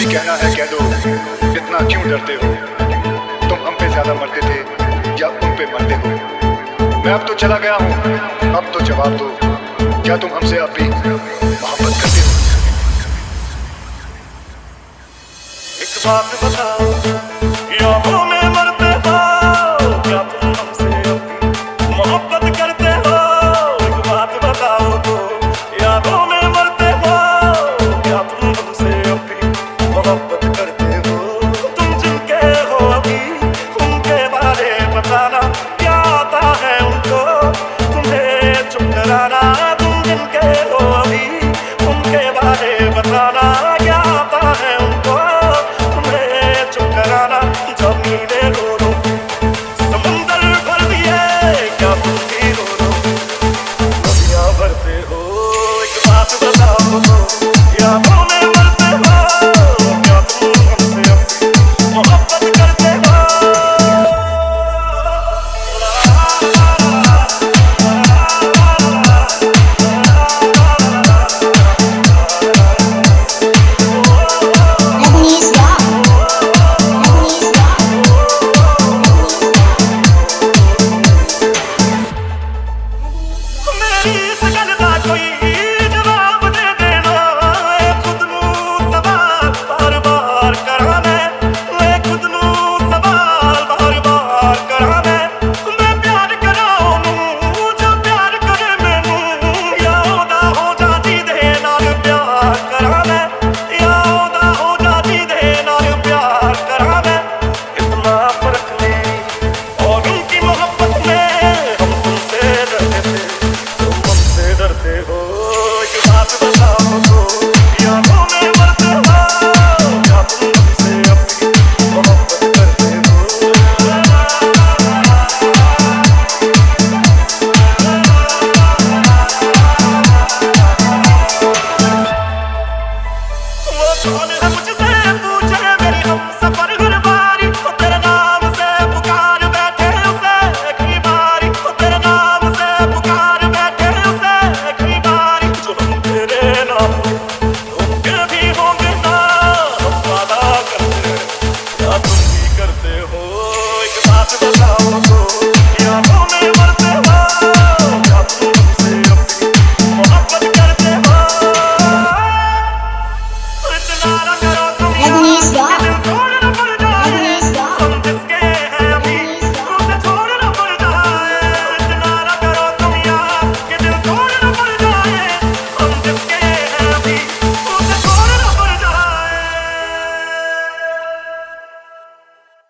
कहना है कह दो, इतना क्यों डरते हो? तुम हम पे ज्यादा मरते थे या उन पे मरते हो? मैं अब तो चला गया हूँ, अब तो जवाब दो, क्या तुम हमसे अब भी मोहब्बत करते हो? एक बात बताओ, यादों में मरते हो, क्या तुम हमसे अब भी मोहब्बत करते हो? एक बात बताओ तो, यादों में मरते हो, क्या तुम हमसे अब भी मोहब्बत करते हो? तुम जिनके हो अभी, उनके बारे बताना, क्या आता है उनको तुम्हें चुप कराना? तुम जिनके हो अभी, उनके बारे बताना, क्या आता है उनको तुम्हें चुप कराना? जमीने रो रो, समुंदर भर दिए, क्या तुम भी रो रो, नदियां भरते हो? एक बात बताओ तो, यादों में मरते हो, क्या तुम हमसे अब भी मोहब्बत करते हो? कौन है मुझे